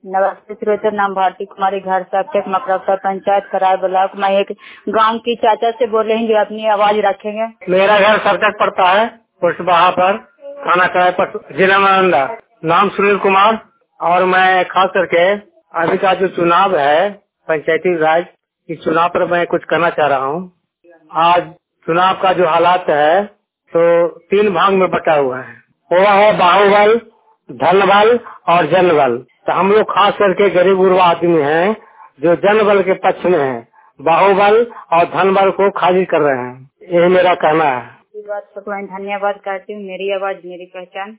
नमस्ते श्रोता, नाम भारती कुमारी, घर सबके मकरौसा पंचायत करार ब्लॉक। मैं एक गांव की चाचा से बोल रही हूँ, अपनी आवाज रखेंगे। मेरा घर सरकट पड़ता है, पुष्पहा पर, थाना कराय पर, जिला नालंदा। नाम सुनील कुमार। और मैं खास करके अभी का जो चुनाव है पंचायती राज, इस चुनाव पर मैं कुछ कहना चाह रहा हूँ। आज चुनाव का जो हालात है तो 3 भाग में बटा हुआ है। वो है बाहुबल, धनबल और जनबल। तो हम लोग खास करके गरीब गुरबा आदमी हैं जो जनबल के पक्ष में हैं, बाहुबल और धनबल को खारिज कर रहे हैं। यही मेरा कहना है। बात को मैं धन्यवाद करती हूँ। मेरी आवाज मेरी पहचान।